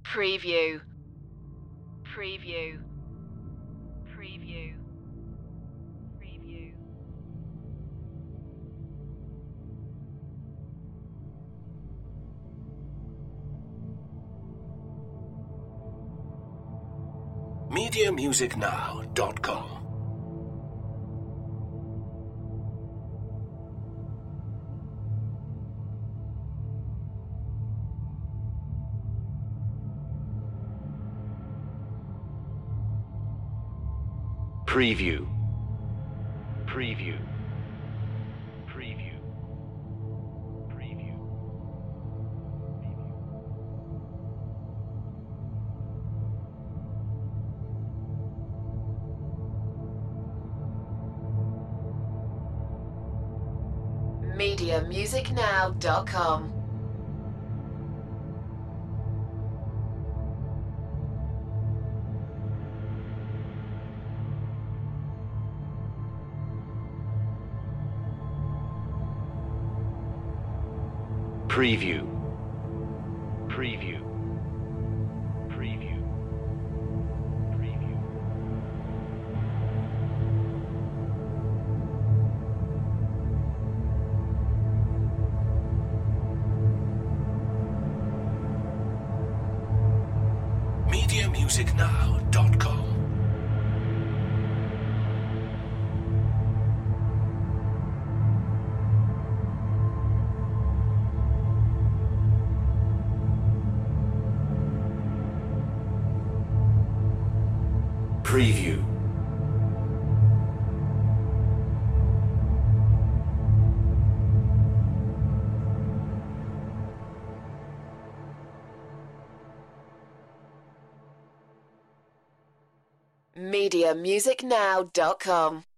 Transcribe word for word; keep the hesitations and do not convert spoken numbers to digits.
Preview. Preview. Preview. Preview. media music now dot com. Preview. Preview. Preview. Preview. media music now dot com. Preview. Preview. Preview. Preview. media music now dot com. Preview. media music now dot com.